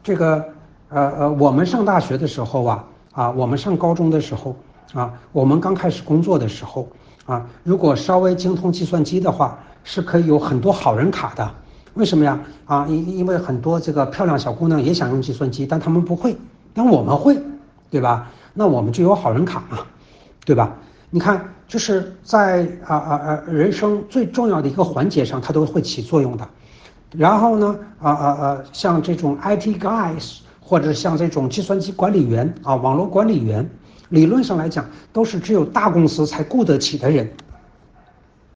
这个我们上大学的时候我们上高中的时候我们刚开始工作的时候如果稍微精通计算机的话，是可以有很多好人卡的。为什么呀？因为很多这个漂亮小姑娘也想用计算机，但她们不会，但我们会，对吧？那我们就有好人卡嘛，对吧？你看，就是在人生最重要的一个环节上，它都会起作用的。然后呢，像这种 IT guys 或者像这种计算机管理员网络管理员，理论上来讲都是只有大公司才雇得起的人